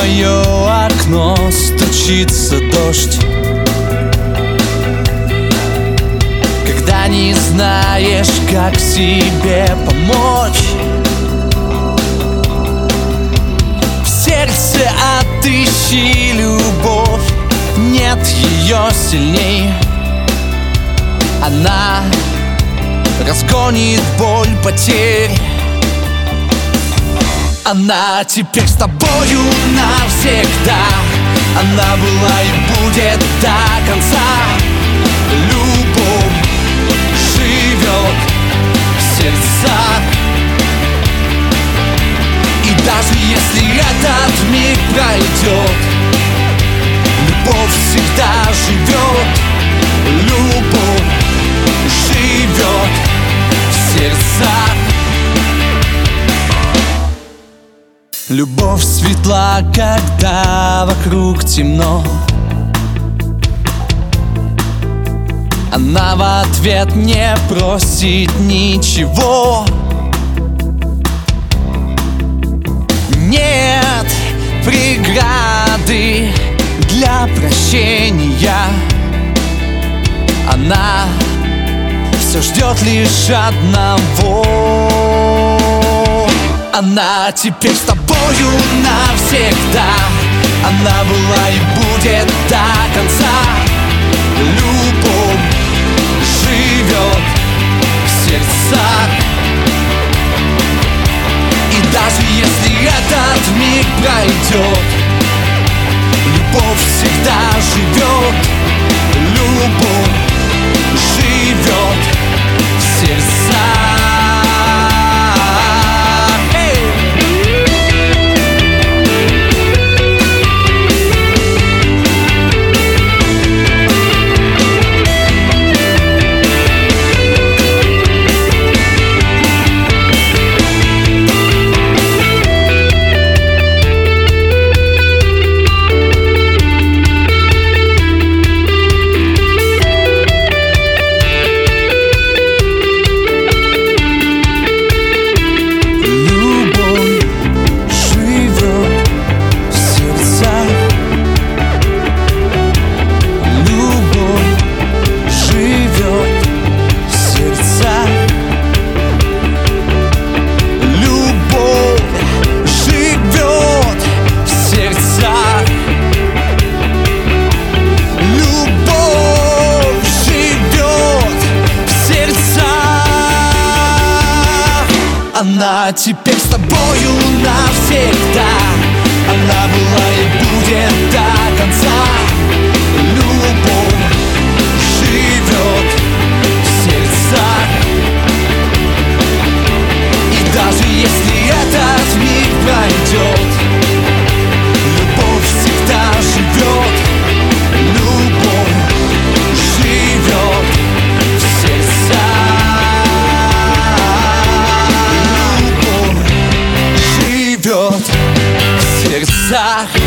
мое окно стучится дождь, когда не знаешь, как себе помочь. В сердце отыщи любовь, нет ее сильней. Она разгонит боль потерь. Она теперь с тобою навсегда. Она была и будет до конца. Любовь живет в сердцах. И даже если этот миг пройдет, любовь всегда живет. Любовь живет в сердцах. Любовь светла, когда вокруг темно. Она в ответ не просит ничего. Нет преграды для прощения. Она все ждет лишь одного. Она теперь с тобою навсегда. Она была и будет до конца. Любовь живет в сердцах. И даже если этот миг пройдет, любовь всегда живет. Любовь живет в сердцах. Она теперь с тобою навсегда. Она была и будет до конца. Любовь живет в сердцах. И даже если этот миг пройдет, любовь всегда живет. Любовь живет в сердцах. В сердцах.